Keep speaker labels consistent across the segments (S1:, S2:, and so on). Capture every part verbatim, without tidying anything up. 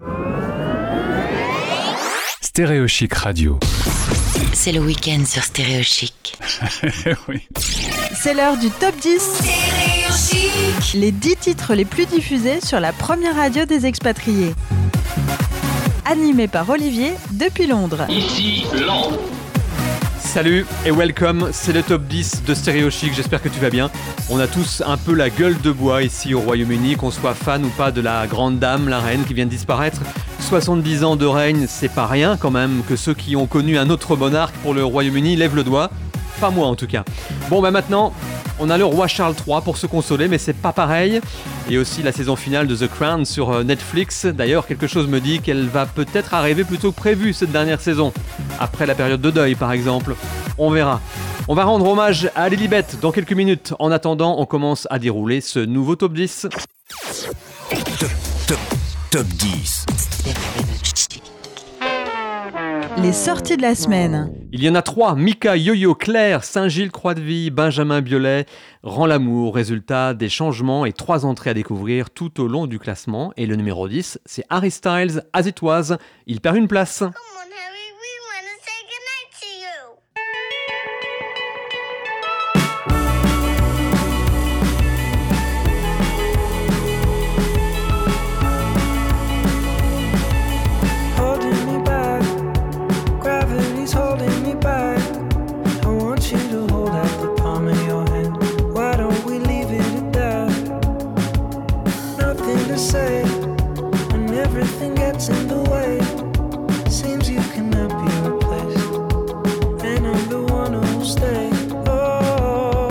S1: Stéréo Chic Radio.
S2: C'est le week-end sur Stéréo Chic.
S1: Oui.
S3: C'est l'heure du top dix.
S2: Stéréo Chic.
S3: Les dix titres les plus diffusés sur la première radio des expatriés. Animé par Olivier depuis Londres.
S4: Ici Londres.
S5: Salut et welcome, c'est le top dix de Stéréo Chic, j'espère que tu vas bien. On a tous un peu la gueule de bois ici au Royaume-Uni, qu'on soit fan ou pas de la grande dame, la reine qui vient de disparaître. soixante-dix ans de règne, c'est pas rien quand même, que ceux qui ont connu un autre monarque pour le Royaume-Uni lèvent le doigt. Pas moi en tout cas. Bon bah maintenant, on a le roi Charles trois pour se consoler, mais c'est pas pareil. Et aussi la saison finale de The Crown sur Netflix. D'ailleurs, quelque chose me dit qu'elle va peut-être arriver plus tôt que prévu cette dernière saison. Après la période de deuil par exemple. On verra. On va rendre hommage à Lilibet dans quelques minutes. En attendant, on commence à dérouler ce nouveau top dix.
S6: Top, top, top dix.
S3: Les sorties de la semaine.
S5: Il y en a trois, Mika, Yo-Yo, Claire, Saint-Gilles, Croix-de-Vie, Benjamin Biolay, Rend l'amour, résultat des changements et trois entrées à découvrir tout au long du classement. Et le numéro dix, c'est Harry Styles, As It Was, il perd une place.
S7: Come on, Harry, we want to say goodnight to you.
S8: Holding me back, gravity's holding me back. I want you to hold out the palm of your hand. Why don't we leave it at that? Nothing to say when everything gets in the way. Seems you cannot be replaced, and I'm the one who'll stay. Oh,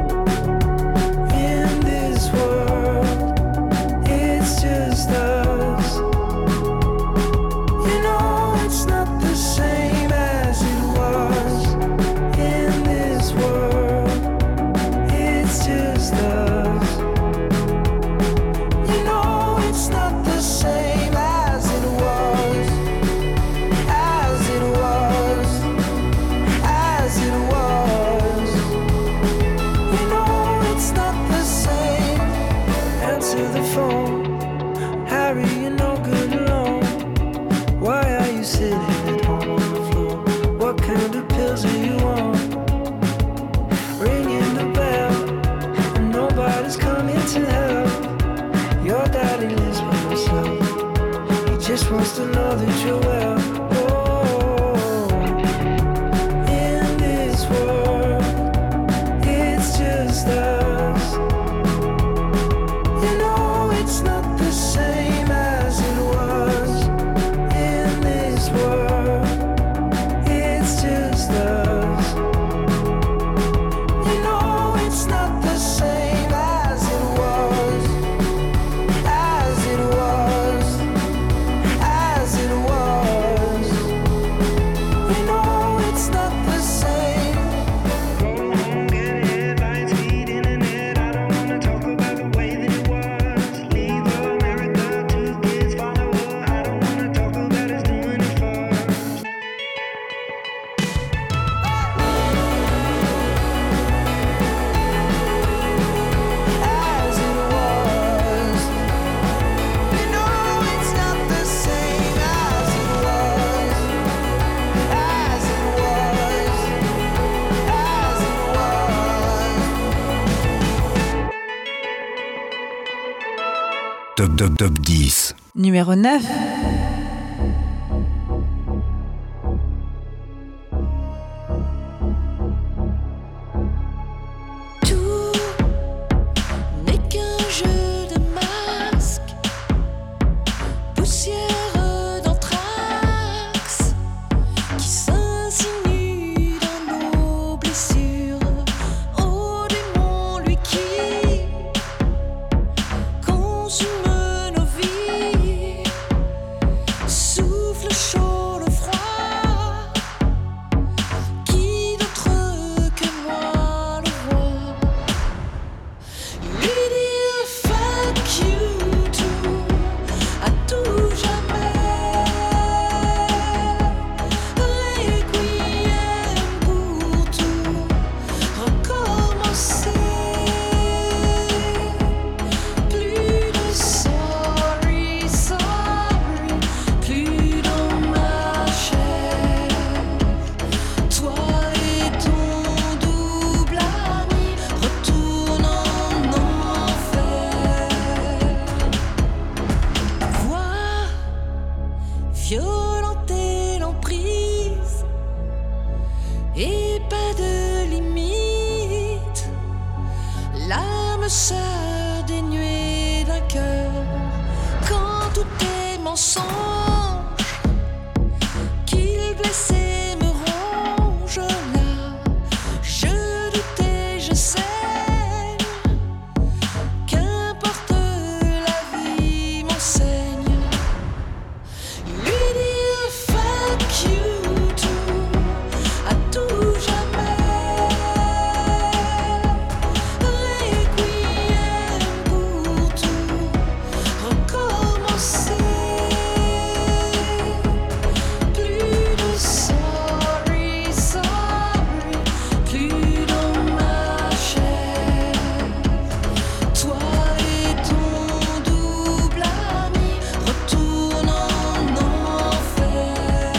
S8: in this world, it's just us. You know it's not the same as it was. In this world, it's just us. You know it's not the same as it was. As it was. As it was. You know it's not the same. Answer the phone. Harry, you're no good alone. Why are you sitting at home on the floor? What kind of pills are you on? Ringing the bell, and nobody's coming to help. Your daddy lives by himself. He just wants to know that you're well. Oh, in this world, it's just us. You know it's not the same as it was. In this world, it's just us. You know it's not the same as it was. As it was. As it was. You know it's not the same. Go home, get headlines, feed internet. I don't wanna talk about the way that it was. Leave America, two kids follow her. I don't wanna talk about us doing it first. As it was. You know it's not the same as it was. As it was. As it was.
S6: Top, top, top dix.
S3: Numéro neuf.
S9: Tout n'est qu'un jeu de masques, poussière d'anthrax qui s'insinue dans nos blessures. Ô démon, lui qui consume nos vies, souffle chaud le froid. Qui d'autre que moi le voit? Lui dire fuck you to à tout jamais. violenter l'emprise et pas de limite. L'âme sœur dénuée d'un cœur quand tout est mensonge, qu'il blesse et me ronge là. Je doutais, je sais. Qu'importe la vie m'enseigne. Lui dire fuck you tout, à tout jamais. Requiem pour tout recommencer. Plus de sorry, sorry, plus dans ma chair. Toi et ton double ami retournent en enfer.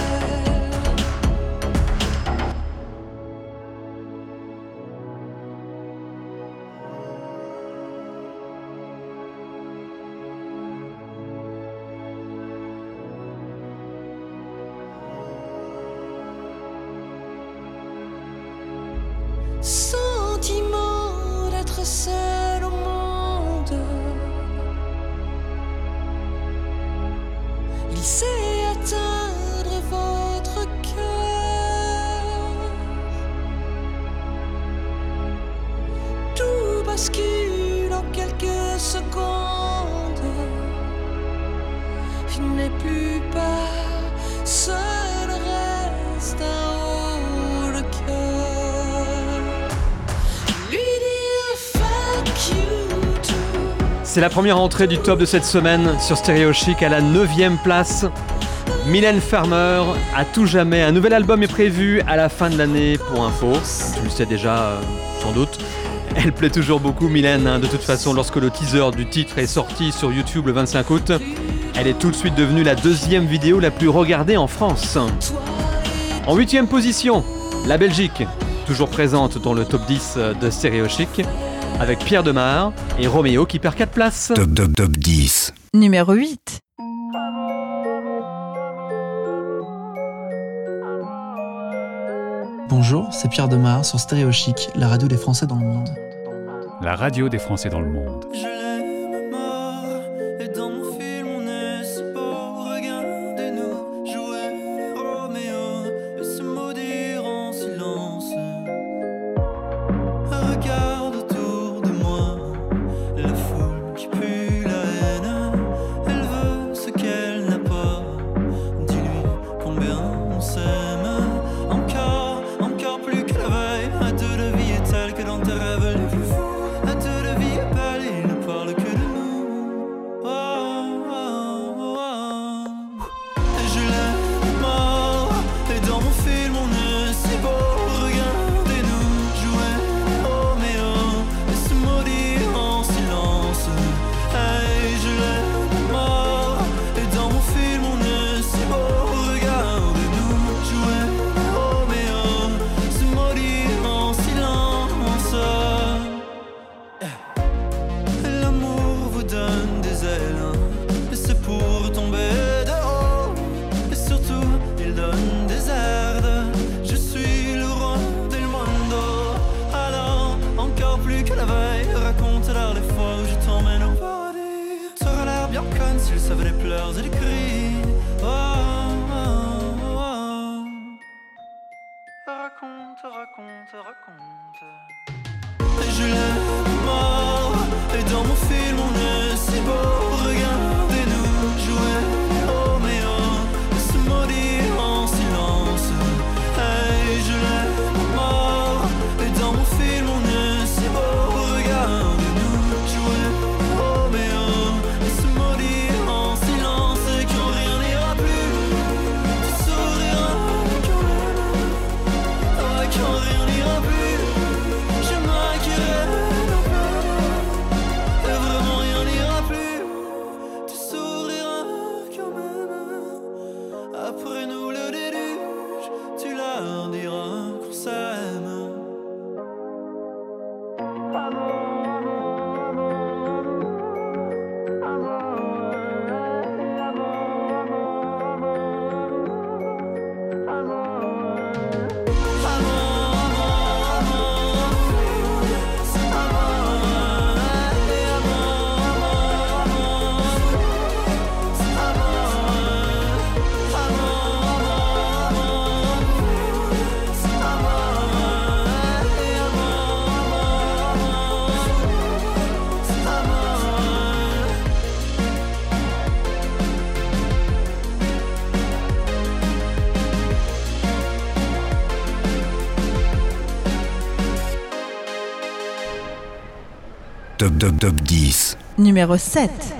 S9: Sentiment d'être seul au monde. Il sait atteindre votre cœur. Tout bascule en quelques secondes. Il n'est plus pas seul, reste un haut le cœur. Lui dire fuck you tout.
S5: C'est la première entrée du top de cette semaine sur Stéréo Chic à la neuvième place. Mylène Farmer, à tout jamais. Un nouvel album est prévu à la fin de l'année pour info. Tu le sais déjà, euh, sans doute. Elle plaît toujours beaucoup, Mylène. Hein. De toute façon, lorsque le teaser du titre est sorti sur YouTube le vingt-cinq août, elle est tout de suite devenue la deuxième vidéo la plus regardée en France. En huitième position, la Belgique, toujours présente dans le top dix de Stéréo Chic, avec Pierre Demar et Roméo qui perd quatre places.
S6: Top, top, top dix.
S3: Numéro huit.
S4: Bonjour, c'est Pierre Demar sur Stéréo Chic, la radio des Français dans le monde.
S1: La radio des Français dans le monde.
S8: Je l'aime mort, et dans mon film on est si beau. Regardez-nous jouer Roméo et se maudire en silence. Regarde autour de moi, la foule qui pue la haine. Elle veut ce qu'elle n'a pas. Dis-lui combien on s'aime. Encore, encore plus que la veille. À toute la vie est telle que dans tes rêves les plus fous. À toute la vie est belle et il ne parle
S6: Top, top, top dix.
S3: Numéro sept.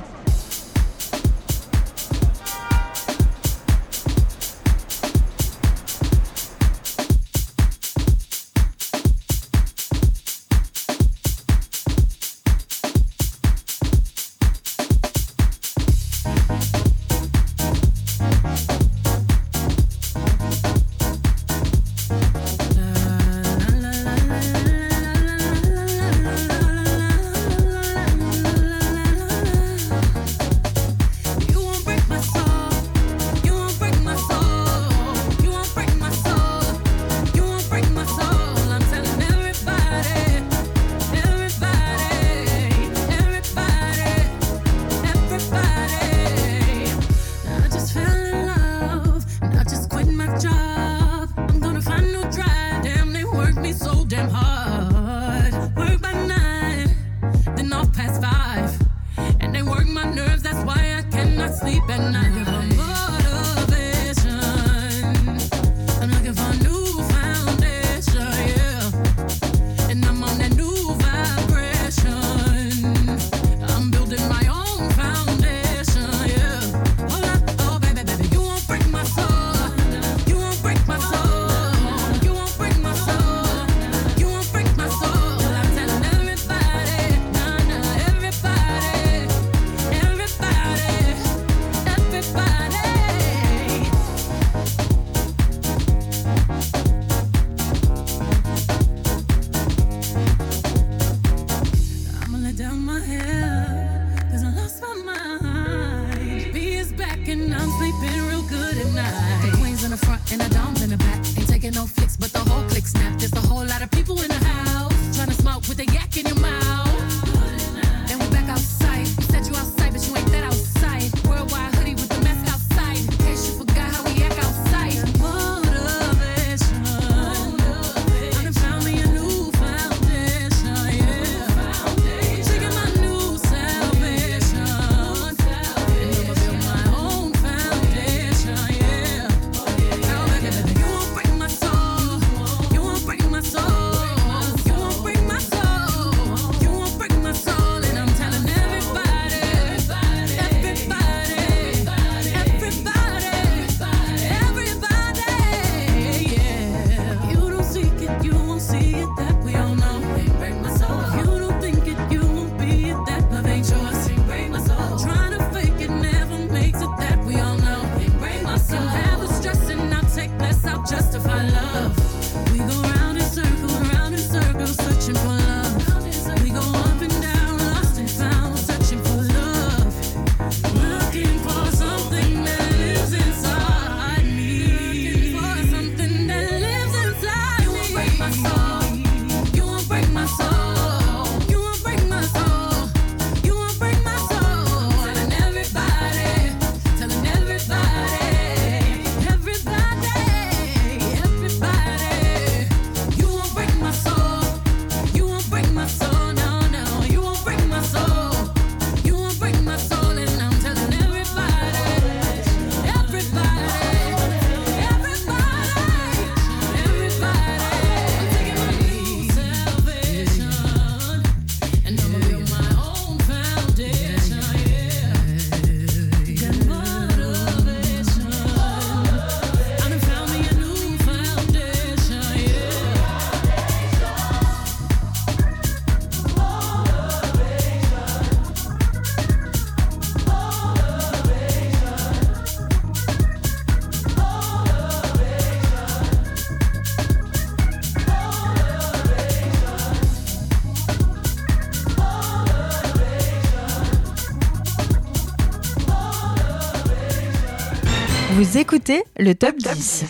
S3: Vous écoutez le Top dix.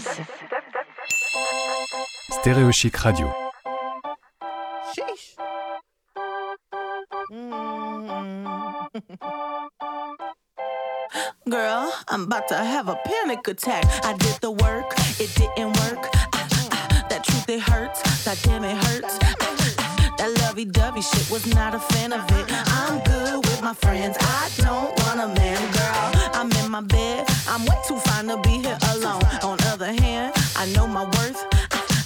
S1: Stéréo Chic Radio.
S10: Girl, I'm about to have a panic attack. I did the work, it didn't work. Ah, ah, that truth, it hurts. That damn, it hurts. Ah, ah, that lovey-dovey shit, was not a fan of it. I'm good with my friends. I don't want a man, girl. I'm in my bed. I'm way too fine to be here alone. On the other hand, I know my worth. Ah, ah,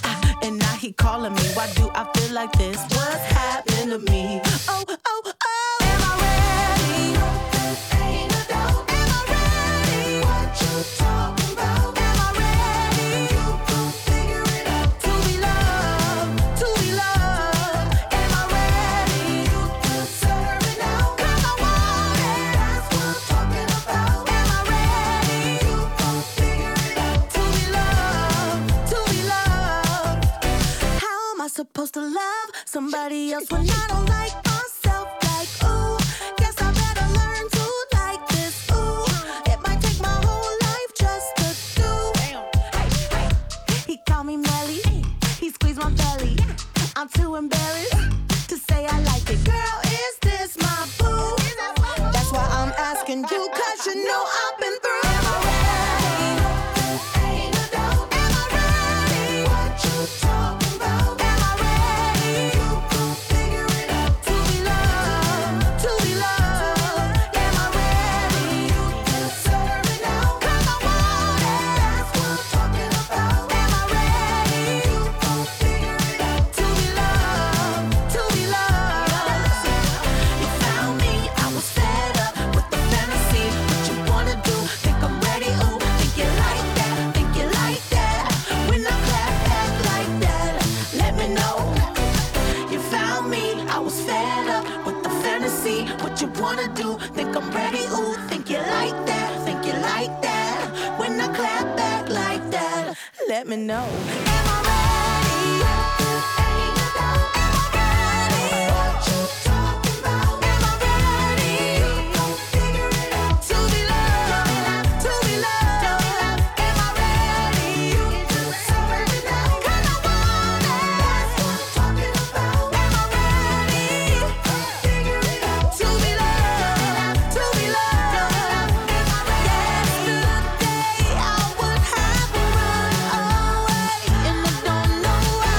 S10: and now he calling me. Why do I feel like this? What's happening to me? Oh, oh, oh. Am I ready? Ain't no doubt. Am I ready? What you talking about? Am I ready? You gon' figure it out. To be loved, to be loved. Am I ready? You deserve it now. 'Cause I want it. That's what I'm talking about. Am I ready? You gon' figure it out. To be loved, to be loved. How am I supposed to love somebody else when I don't like myself? Like, ooh, guess I better learn to like this. Ooh, it might take my whole life just to do. Hey, hey. He called me Melly, he squeezed my belly. I'm too embarrassed to say I like it. Girl, is this my boo? That's why I'm asking you, 'cause you know I've been through. Am I ready? Ain't no doubt. Am I ready? What you talking about? Am I ready? You gon' figure it out. To be loved, to be loved. Am I ready? You deserve it now. 'Cause I want it. That's what I'm talking about. Am I ready? You gon' figure it out. To be loved, to be loved. You found me, I was fed up with the fantasy. What you wanna do? Think I'm ready? Ooh, think you like that? Think you like that? When I clap back like that, let me know. You found me, I was fed up with the fantasy. What you wanna do? Think I'm ready? Ooh, think you like that? Think you like that? When I clap back like that, let me know. Am I ready? Ain't no doubt. Am I ready? What you talking about? Am I ready? You gon' figure it out. To be loved, to be loved. Am I ready? You deserve it now. 'Cause I want it. That's what I'm talking about. Am I ready? You gon' figure it out. To be loved, to be loved. Am I ready? Yesterday I would have run away, and I don't know why.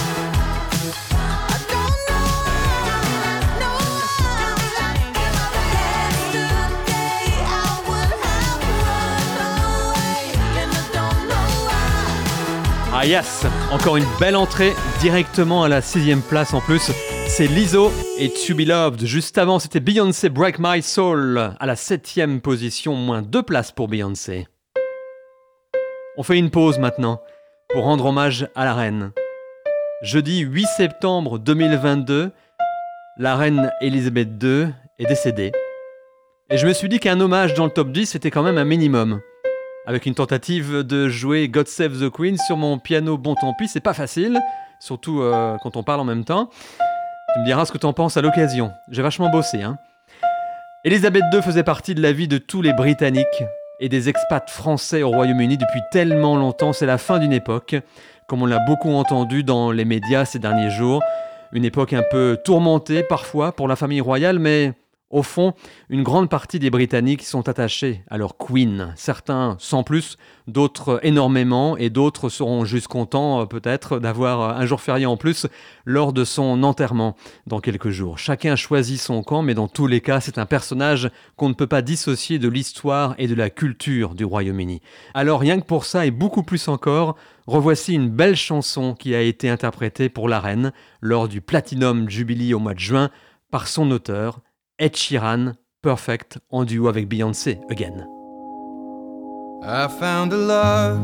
S10: I don't know why. No why. Am I ready? Yesterday I would have run away, and I don't know why.
S5: Ah yes, encore une belle entrée, directement à la sixième place en plus. C'est Lizzo et To Be Loved. Juste avant, c'était Beyoncé Break My Soul à la septième position, moins deux places pour Beyoncé. On fait une pause maintenant pour rendre hommage à la reine. Jeudi huit septembre deux mille vingt-deux, la reine Elisabeth deux est décédée. Et je me suis dit qu'un hommage dans le top dix, c'était quand même un minimum. Avec une tentative de jouer God Save the Queen sur mon piano, bon tant pis, c'est pas facile, surtout euh, quand on parle en même temps. Tu me diras ce que t'en penses à l'occasion. J'ai vachement bossé, hein. Elisabeth deux faisait partie de la vie de tous les Britanniques et des expats français au Royaume-Uni depuis tellement longtemps. C'est la fin d'une époque, comme on l'a beaucoup entendu dans les médias ces derniers jours. Une époque un peu tourmentée parfois pour la famille royale, mais au fond, une grande partie des Britanniques sont attachés à leur Queen. Certains sans plus, d'autres énormément, et d'autres seront juste contents euh, peut-être d'avoir un jour férié en plus lors de son enterrement dans quelques jours. Chacun choisit son camp, mais dans tous les cas, c'est un personnage qu'on ne peut pas dissocier de l'histoire et de la culture du Royaume-Uni. Alors rien que pour ça, et beaucoup plus encore, revoici une belle chanson qui a été interprétée pour la reine lors du Platinum Jubilee au mois de juin par son auteur, Ed Sheeran, Perfect, en duo avec Beyoncé, again.
S11: I found a love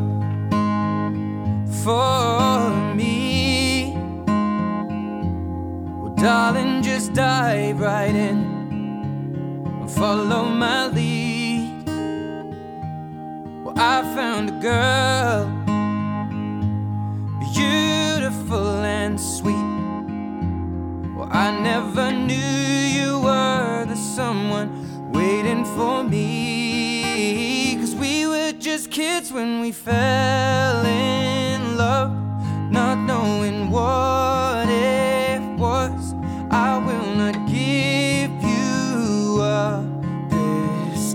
S11: for me. Well, darling, just dive right in and follow my lead. Well, I found a girl, beautiful and sweet. Well, I never knew you were the someone waiting for me. 'Cause we were just kids when we fell in love, not knowing what it was. I will not give you up this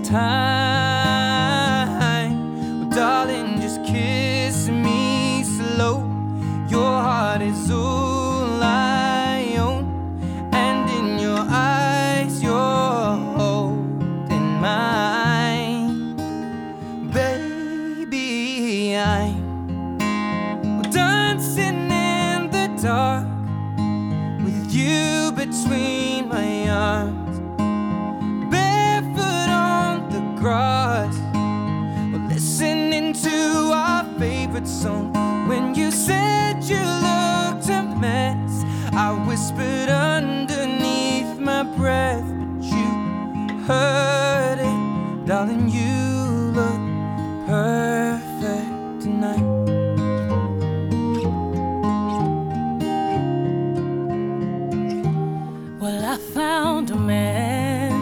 S11: time. Well, darling, just kiss me slow. Your heart is all I own, and in your eyes you're holding mine. Baby, I'm favorite song. When you said you looked a mess, I whispered underneath my breath, but you heard it, darling. You look perfect tonight.
S12: Well, I found a man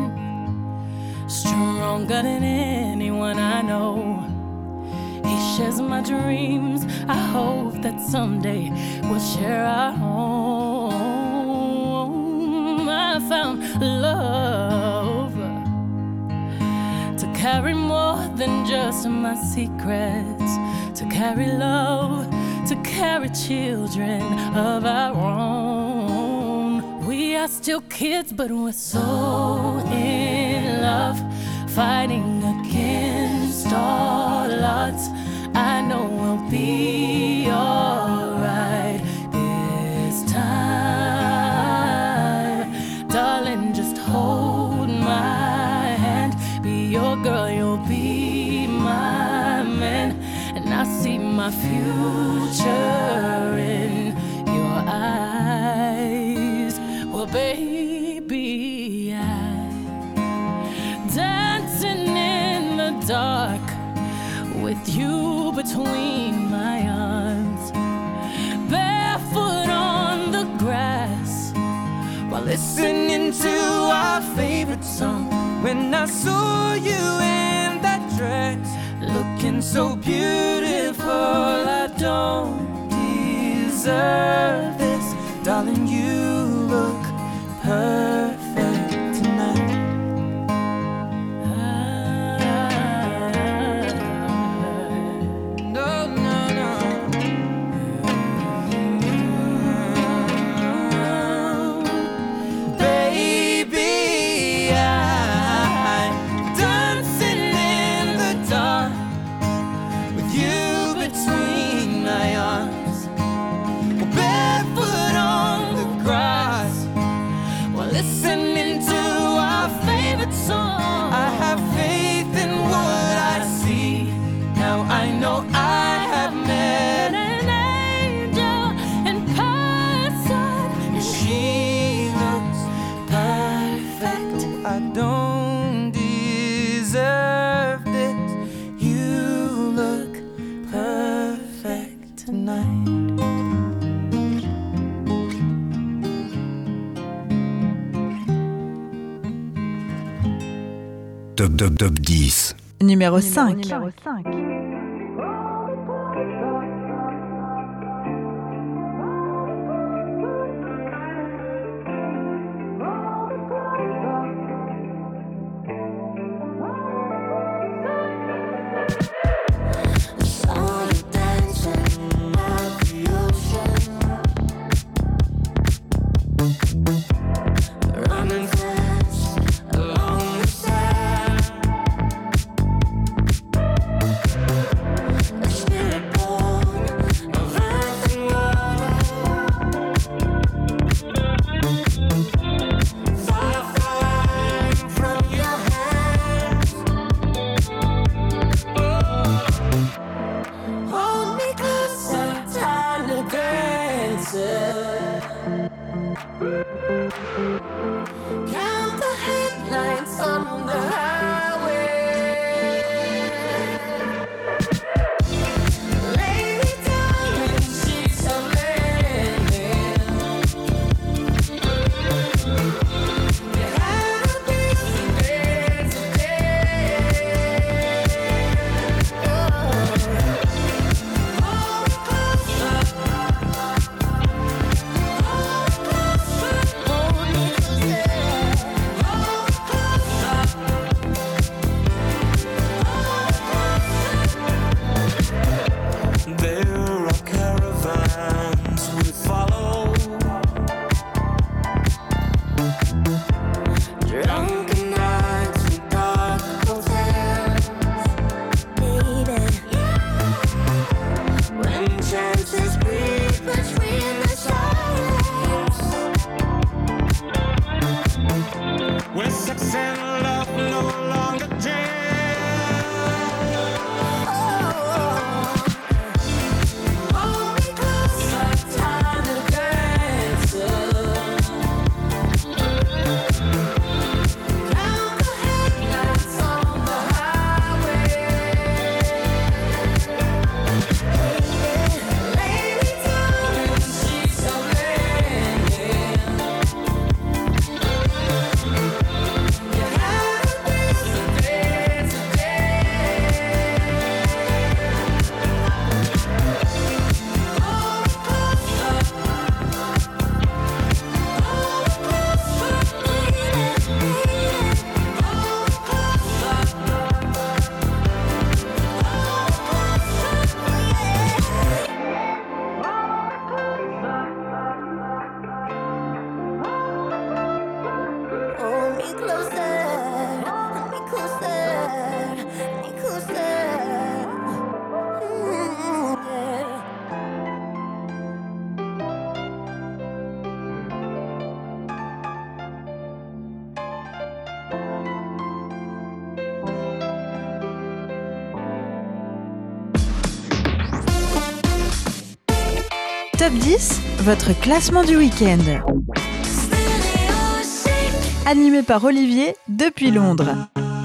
S12: stronger than anyone I know. He shares my dreams. I hope that someday we'll share our home. I found love to carry more than just my secrets, to carry love, to carry children of our own. We are still kids, but we're so in love, fighting against all odds. I know we'll be alright this time. Darling, just hold my hand. Be your girl, you'll be my man. And I see my future in your eyes. Well, baby, I'm dancing in the dark with you between my arms, barefoot on the grass, while listening to our favorite song. When I saw you in that dress, looking so beautiful, I don't deserve this. Darling, you look perfect tonight.
S6: Top, top, top dix.
S3: Numéro cinq. Numéro cinq.
S8: Spirit born.
S3: Top dix, votre classement du week-end. Animé par Olivier depuis Londres.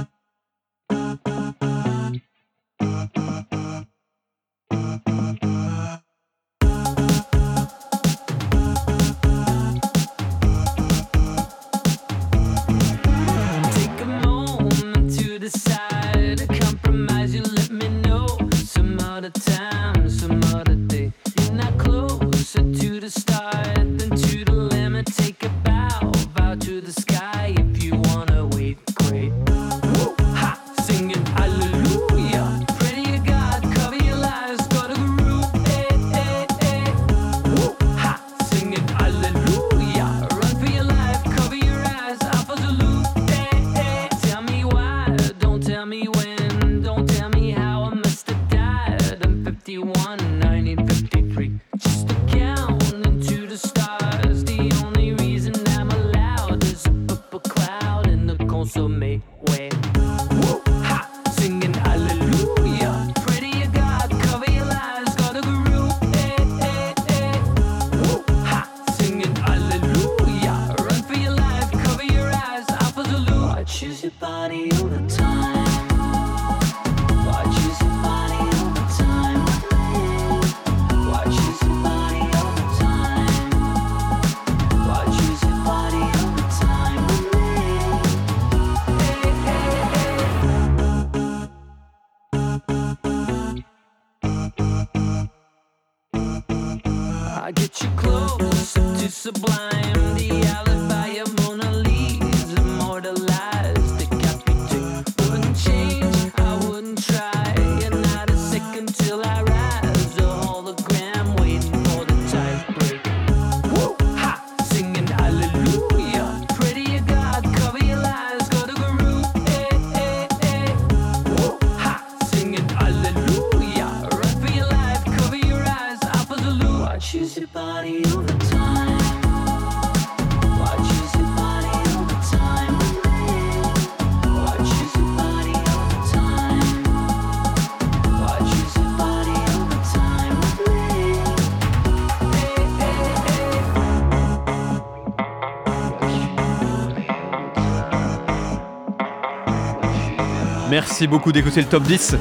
S5: Merci beaucoup d'écouter le top dix.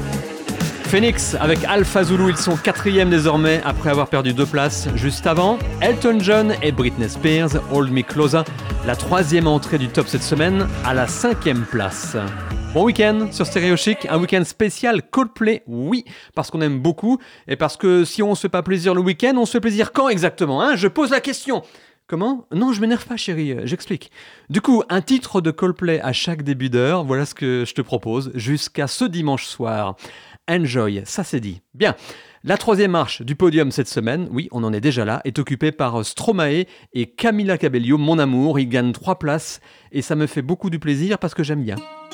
S5: Phoenix avec Alpha Zulu, ils sont quatrième désormais après avoir perdu deux places. Juste avant, Elton John et Britney Spears, Hold Me Closer, la troisième entrée du top cette semaine à la cinquième place. Bon week-end sur Stéréo Chic, un week-end spécial Coldplay, oui, parce qu'on aime beaucoup et parce que si on se fait pas plaisir le week-end, on se fait plaisir quand exactement, hein ? Je pose la question. Comment ? Non, je m'énerve pas, chérie, j'explique. Du coup, un titre de Coldplay à chaque début d'heure, voilà ce que je te propose, jusqu'à ce dimanche soir. Enjoy, ça c'est dit. Bien, la troisième marche du podium cette semaine, oui, on en est déjà là, est occupée par Stromae et Camila Cabello, mon amour. Ils gagnent trois places et ça me fait beaucoup du plaisir parce que j'aime bien.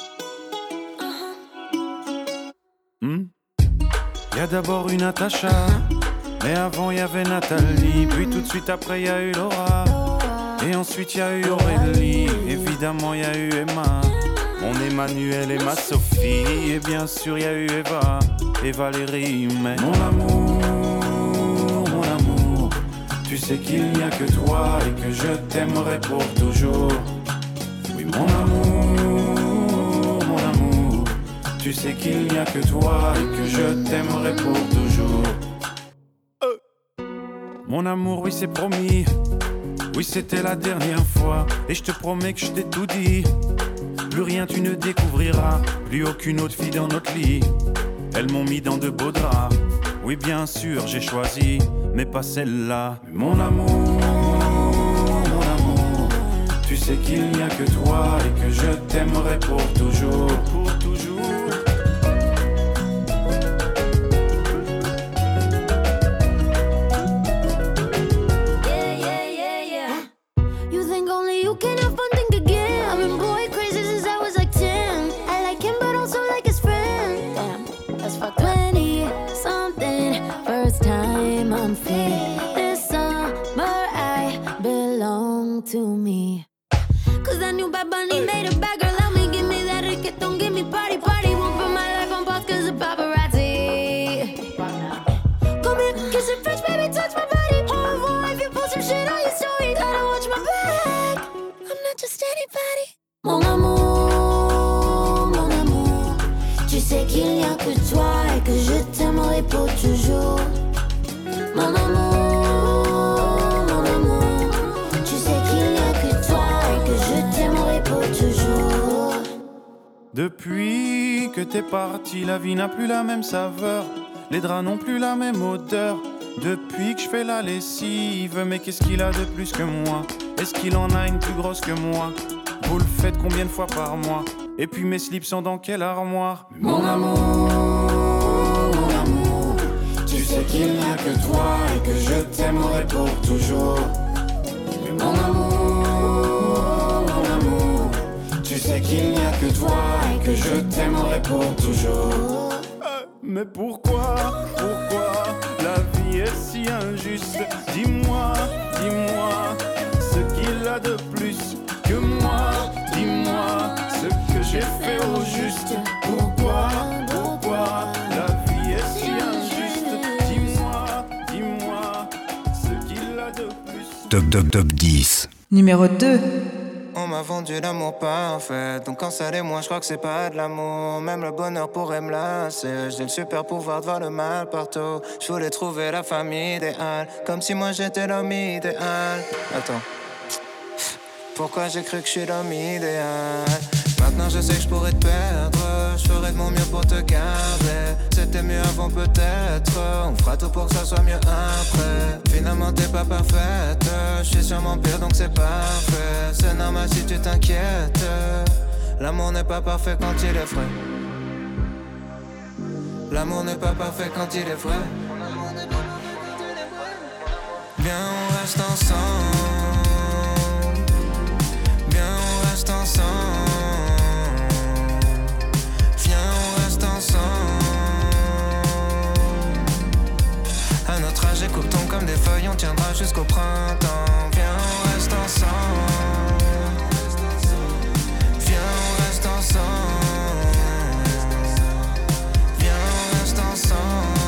S13: Hmm. Y a d'abord une Natacha, mais avant y avait Nathalie, puis tout de suite après y a eu Laura, et ensuite y a eu Aurélie, évidemment y a eu Emma, mon Emmanuel et ma Sophie, et bien sûr y a eu Eva et Valérie, mais mon amour, mon amour, tu sais qu'il n'y a que toi et que je t'aimerai pour toujours. Oui mon amour, mon amour, tu sais qu'il n'y a que toi et que je t'aimerai pour toujours. Mon amour, oui c'est promis, oui c'était la dernière fois, et je te promets que je t'ai tout dit. Plus rien tu ne découvriras, plus aucune autre fille dans notre lit. Elles m'ont mis dans de beaux draps, oui bien sûr j'ai choisi, mais pas celle-là. Mon amour, mon amour, tu sais qu'il n'y a que toi et que je t'aimerai pour toujours, pour toujours.
S14: To me, cause that new Bad Bunny made a bad girl out me. Give me that reggaeton, give me party, party. Won't put my life on pause cause of paparazzi. Come here, kiss it fresh, baby, touch my body. Au que toi et que je t'aimerai pour toujours. Mon amour, mon amour, tu sais qu'il n'y a que toi et que je t'aimerai pour toujours.
S13: Depuis que t'es parti, la vie n'a plus la même saveur. Les draps n'ont plus la même odeur. Depuis que je fais la lessive, mais qu'est-ce qu'il a de plus que moi? Est-ce qu'il en a une plus grosse que moi? Vous le faites combien de fois par mois? Et puis mes slips sont dans quelle armoire?
S14: Mon amour, mon amour, tu sais qu'il n'y a que toi et que je t'aimerai pour toujours. Mon amour, mon amour, tu sais qu'il n'y a que toi et que je t'aimerai pour toujours.
S13: Mais pourquoi, pourquoi la vie est si injuste? Dis-moi, dis-moi ce qu'il a de plus que moi. Dis-moi ce que j'ai fait au juste. Pourquoi, pourquoi la vie est si injuste? Dis-moi, dis-moi ce qu'il a de plus.
S6: Top, top, top dix.
S3: Numéro deux.
S11: On m'a vendu l'amour parfait, donc quand ça l'est moins, je crois que c'est pas de l'amour. Même le bonheur pourrait me lasser. J'ai le super pouvoir de voir le mal partout. Je voulais trouver la famille idéale, comme si moi j'étais l'homme idéal. Attends, pourquoi j'ai cru que je suis l'homme idéal? Maintenant je sais que je pourrais te perdre. Je ferai de mon mieux pour te garder. C'était mieux avant peut-être. On fera tout pour que ça soit mieux après. Finalement t'es pas parfaite. Je suis sûrement pire donc c'est parfait. C'est normal si tu t'inquiètes. L'amour n'est pas parfait quand il est vrai. L'amour n'est pas parfait quand il est vrai. Viens on reste ensemble. Viens on reste ensemble. À notre âge, écoute tombe comme des feuilles, on tiendra jusqu'au printemps. Viens, on reste ensemble. Viens, on reste ensemble. Viens, on reste ensemble.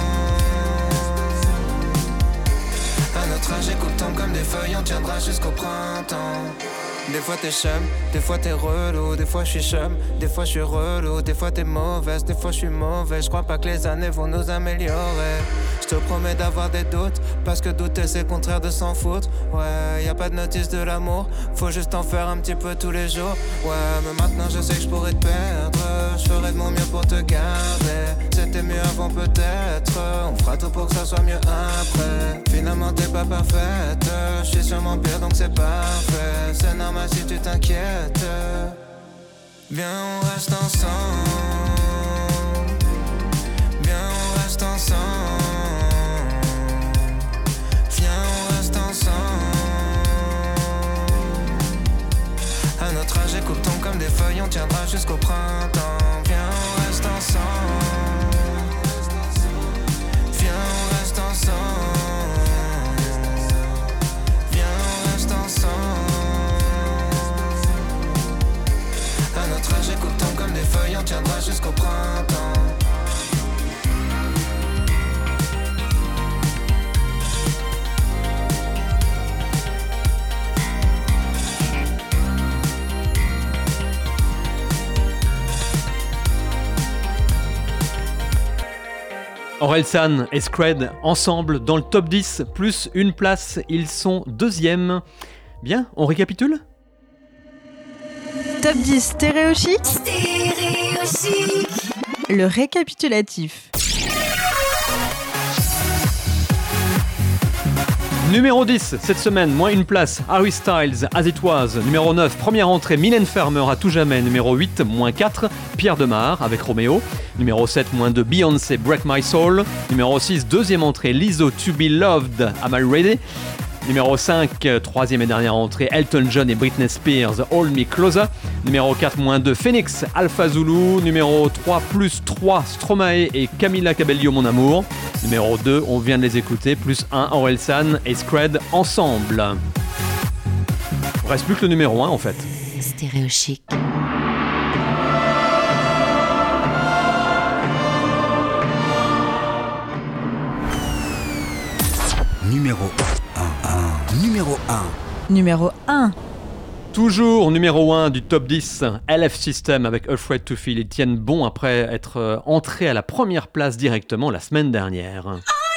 S11: À notre âge, écoute tombe comme des feuilles, on tiendra jusqu'au printemps. Des fois t'es chum, des fois t'es relou, des fois je suis chum, des fois je suis relou, des fois t'es mauvaise, des fois je suis mauvais. Je crois pas que les années vont nous améliorer. Je te promets d'avoir des doutes, parce que douter c'est le contraire de s'en foutre. Ouais, y a pas de notice de l'amour, faut juste en faire un petit peu tous les jours. Ouais, mais maintenant je sais que je pourrais te perdre. Je ferai de mon mieux pour te garder. C'était mieux avant peut-être. On fera tout pour que ça soit mieux après. Finalement t'es pas parfaite. Je suis sûrement pire donc c'est parfait. C'est normal si tu t'inquiètes. Viens on reste ensemble. Viens on reste ensemble. Viens on reste ensemble. À notre âge écoute tombe comme des feuilles, on tiendra jusqu'au printemps. Viens on reste ensemble. Viens on reste ensemble. Viens on reste ensemble. À notre âge écoute tombe comme des feuilles, on tiendra jusqu'au printemps.
S5: Orelsan et Scred ensemble dans le top dix, plus une place, ils sont deuxième. Bien, on récapitule ?
S3: Top dix Stéréo Chic.
S2: Stéréo Chic.
S3: Le récapitulatif.
S5: Numéro dix, cette semaine, moins une place, Harry Styles, As It Was. Numéro neuf, première entrée, Mylène Farmer, À tout jamais. Numéro huit, moins quatre, Pierre Demar avec Roméo. Numéro sept, moins deux, Beyoncé, Break My Soul. Numéro six, deuxième entrée, Lizzo, To Be Loved, Am I Ready? Numéro cinq, troisième et dernière entrée, Elton John et Britney Spears, Hold Me Closer. Numéro quatre, moins deux, Phoenix, Alpha Zulu. Numéro trois, plus trois, Stromae et Camila Cabello, Mon Amour. Numéro deux, on vient de les écouter, plus un, Orelsan et Scred ensemble. Il reste plus que le numéro un en fait.
S2: Stéréo Chic.
S6: Numéro un. Numéro un.
S3: Numéro un.
S5: Toujours numéro un du top dix, L F System avec Afraid to Feel. Ils tiennent bon après être entrés à la première place directement la semaine dernière.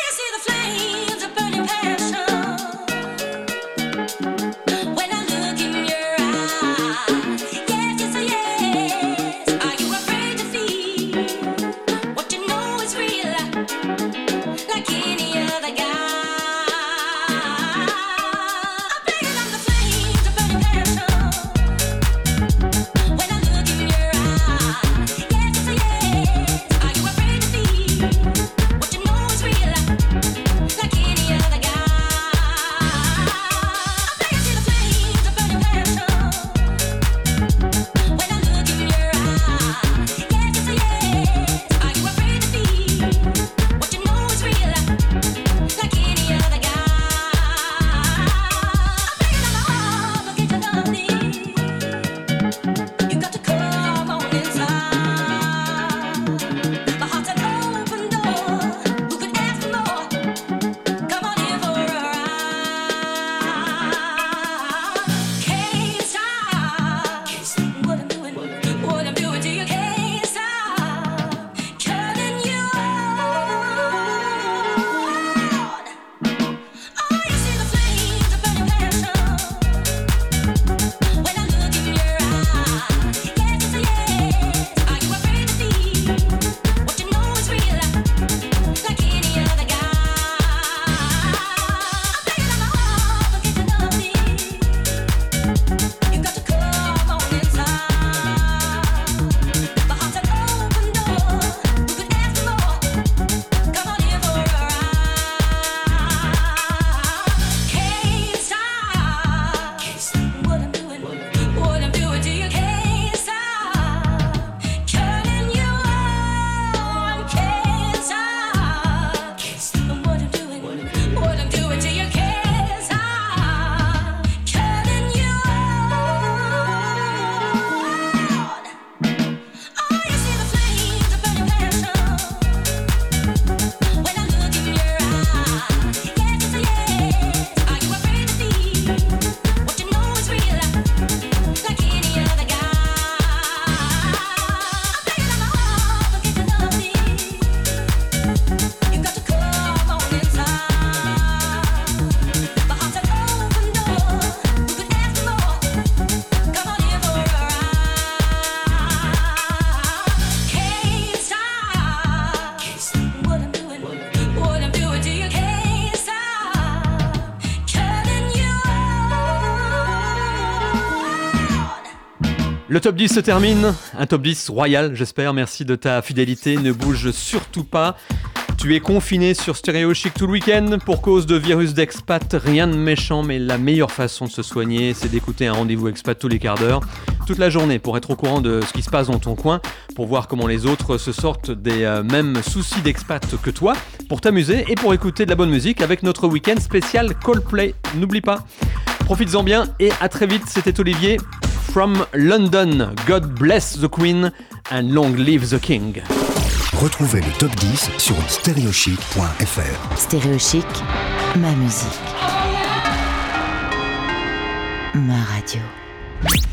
S5: Le top dix se termine, un top dix royal j'espère, merci de ta fidélité, ne bouge surtout pas. Tu es confiné sur Stéréo Chic tout le week-end pour cause de virus d'expat, rien de méchant mais la meilleure façon de se soigner c'est d'écouter un rendez-vous expat tous les quarts d'heure, toute la journée pour être au courant de ce qui se passe dans ton coin, pour voir comment les autres se sortent des euh, mêmes soucis d'expat que toi, pour t'amuser et pour écouter de la bonne musique avec notre week-end spécial Coldplay, n'oublie pas. Profites-en bien et à très vite, c'était Olivier. From London, God bless the Queen and long live the King.
S6: Retrouvez le top dix sur stéréochic point f r.
S2: Stéréo Chic, ma musique. Ma radio.